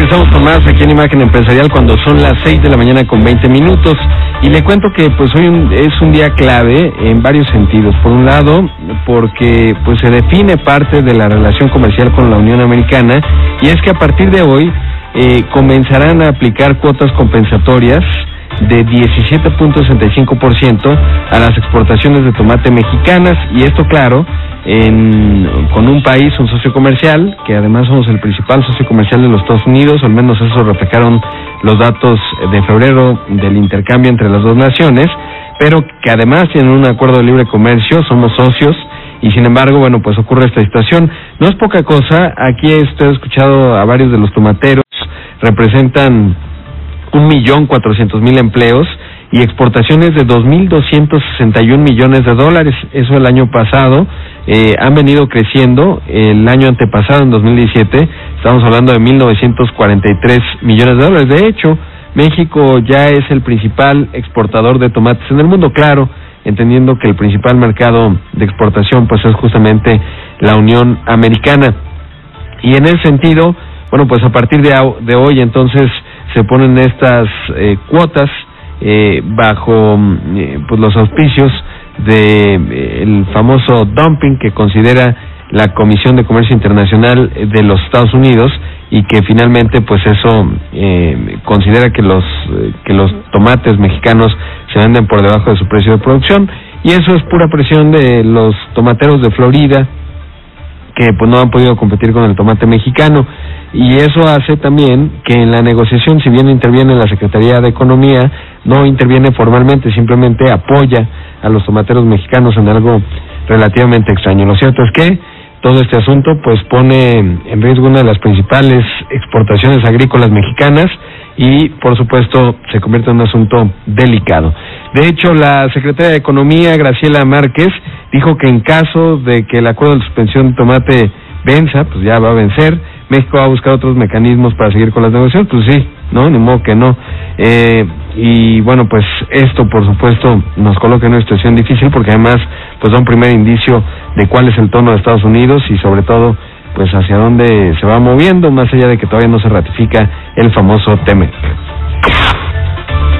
Regresamos con más aquí en Imagen Empresarial cuando son las 6 de la mañana con 20 minutos. Y le cuento que pues hoy es un día clave en varios sentidos. Por un lado, porque pues se define parte de la relación comercial con la Unión Americana, y es que a partir de hoy comenzarán a aplicar cuotas compensatorias de 17.65% a las exportaciones de tomate mexicanas, y esto claro, con un país, un socio comercial, que además somos el principal socio comercial de los Estados Unidos, al menos eso reflejaron los datos de febrero del intercambio entre las dos naciones, pero que además tienen un acuerdo de libre comercio, somos socios, y sin embargo, bueno, pues ocurre esta situación. No es poca cosa, aquí usted ha escuchado a varios de los tomateros, representan 1.400.000 empleos y exportaciones de 2.261 millones de dólares, eso el año pasado. Han venido creciendo. El año antepasado, en 2017, estamos hablando de 1.943 millones de dólares. De hecho, México ya es el principal exportador de tomates en el mundo, claro, entendiendo que el principal mercado de exportación pues es justamente la Unión Americana. Y en ese sentido, bueno, pues a partir de hoy entonces se ponen estas cuotas bajo pues los auspicios de el famoso dumping que considera la Comisión de Comercio Internacional de los Estados Unidos, y que finalmente pues eso considera que los tomates mexicanos se venden por debajo de su precio de producción, y eso es pura presión de los tomateros de Florida, que pues no han podido competir con el tomate mexicano. Y eso hace también que en la negociación, si bien interviene la Secretaría de Economía, no interviene formalmente, simplemente apoya a los tomateros mexicanos en algo relativamente extraño. Lo cierto es que todo este asunto pues pone en riesgo una de las principales exportaciones agrícolas mexicanas, y por supuesto se convierte en un asunto delicado. De hecho, la secretaria de Economía, Graciela Márquez, dijo que en caso de que el acuerdo de suspensión de tomate venza, pues ya va a vencer, México va a buscar otros mecanismos para seguir con las negociaciones. Pues sí, no, ni modo que no. Y bueno, pues esto por supuesto nos coloca en una situación difícil, porque además pues da un primer indicio de cuál es el tono de Estados Unidos y sobre todo pues hacia dónde se va moviendo, más allá de que todavía no se ratifica el famoso TEMEC.